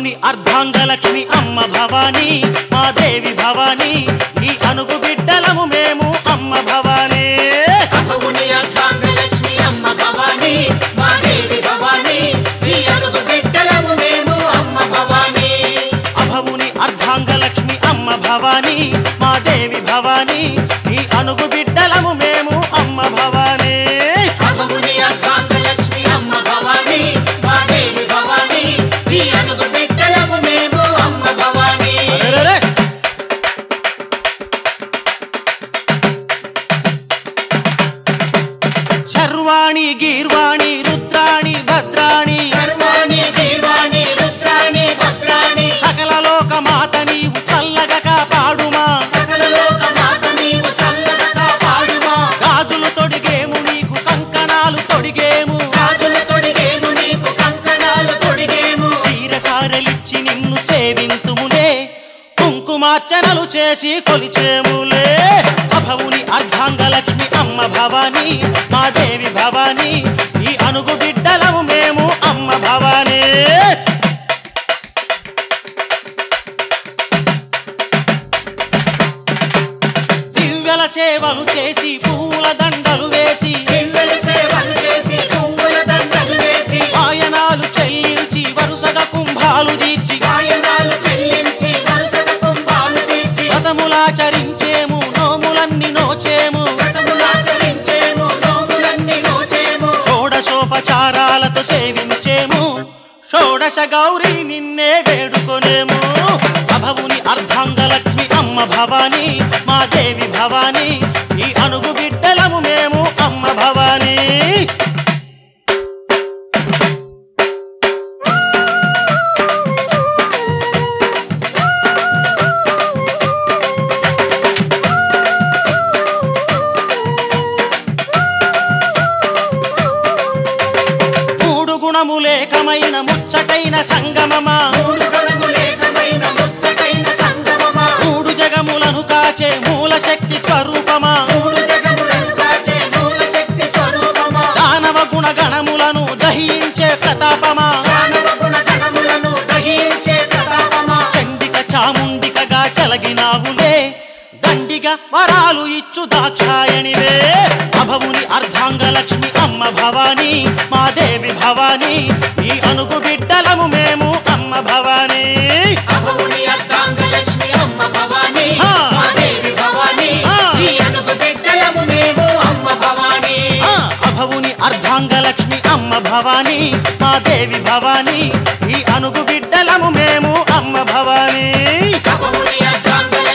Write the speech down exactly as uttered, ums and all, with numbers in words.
అభవుని అర్ధాంగలక్ష్మి అమ్మ భవానీ మా దేవి భవానీ ఈ అనుగు బిడ్డలము మేము అమ్మ భవానీ అభవుని అర్ధాంగలక్ష్మి అమ్మ భవానీ మా దేవి భవానీ ఈ అనుగు బిడ్డలము మేము అమ్మ భవానీ అభవుని అర్ధాంగలక్ష్మి అమ్మ భవానీ మా దేవి భవానీ ఈ అనుగు బిడ్డలము మేము అమ్మ భవానీ అభవుని అర్ధాంగలక్ష్మి అమ్మ భవానీ మా దేవి భవానీ ఈ అనుగు బిడ్డలము మేము అమ్మ భవానీ అరెరెరె! శర్వాణి గీర్వాణి రుద్రాణి భద్రాణి సర్వాణి జీవాణి రుద్రాణి భద్రాణి సకల లోక మాత నీవు చల్లగా కాపాడుమా సకల లోక మాత నీవు చల్లగా కాపాడుమా గాజులు తొడిగేము నీకు కంకణాలు తొడిగేము రాజుల తొడిగేము నీకు కంకణాలు తొడిగేము చీరసారలిచ్చి నిన్ను సేవింతుములే కుంకుమార్చనలు చేసి కొలిచేములే అభవుని అర్ధాంగలక్ష్మి అమ్మ భవానీ మా దేవి భవానీ ఈ అనుగు బిడ్డలము మేము అమ్మ భవానీ దివ్యల సేవలు చేసి పూల దండలు వేసి దివ్యల సేవలు చేసి పువ్వుల దండలు వేసి ఆయనాలు చెల్లించి వరుసగా కుంభాలు తీర్చి గాయనాలు చెల్లించి వరుసగా కుంభాలు తీర్చి వ్రతములాచరించేము నోములన్నీ నోచేము వ్రతములాచరించేము నోములన్నీ నోచేము షోడశోపచారాలతో సేవించేము షోడశ గౌరీ నిన్నే వేడుకొనేము అభవుని అర్ధాంగలక్ష్మి అమ్మ భవానీ మా దేవి భవానీ ఈ అనుగు బిడ్డలము మేము అమ్మ భవానీ మూడు గుణములేకమైన ముచ్చటైన సంగమమా మూడు గుణములేకమైన ముచ్చటైన సంగమమా మూడు జగములను కాచే మూల శక్తి స్వరూపమా మూడు జగములను కాచే మూల శక్తి స్వరూపమా దానవ గుణగణములను దహించే ప్రతాపమా దానవ గుణ గణములను గ్రహించే ప్రతాపమా చండిక చాముండికగా చలగినావులే దండిగా వరాలు ఇచ్చు దాక్షాయణివే అభవుని అర్ధాంగలక్ష్మి అమ్మ భవానీ మా దేవి భవానీ ఈ అనుగు బిడ్డలము మేము అమ్మ భవానీ అభవుని అర్ధాంగలక్ష్మి అమ్మ భవానీ ఆ. మా దేవి భవానీ ఆ. ఈ అనుగు బిడ్డలము మేము అమ్మ భవానీ ఆ, అభవుని అర్ధాంగలక్ష్మి అమ్మ భవానీ మా దేవి భవానీ ఈ అనుగు బిడ్డలము మేము అమ్మ భవానీ అభవుని అర్ధాంగలక్ష్మి